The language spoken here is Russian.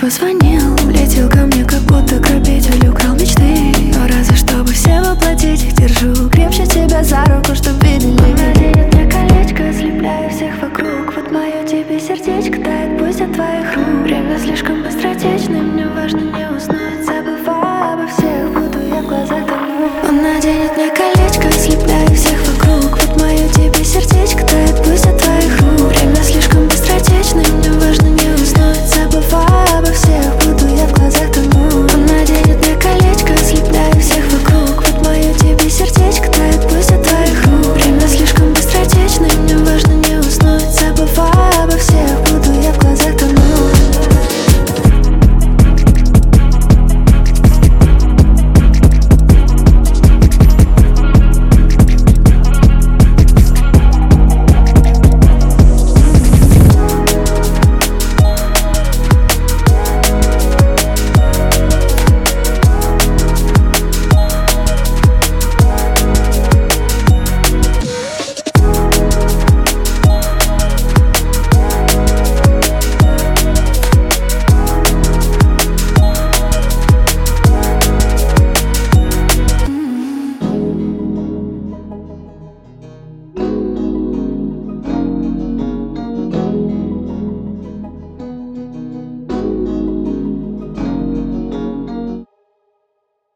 позвонил, летел ко мне, как будто грабитель украл мечты. Но разве чтобы все воплотить их держу крепче тебя за руку, чтоб видели. Наденет мне колечко, слепляя всех вокруг. Вот мое тебе сердечко тает, пусть от твоих рук. Время слишком быстротечно, мне важно не уснуть.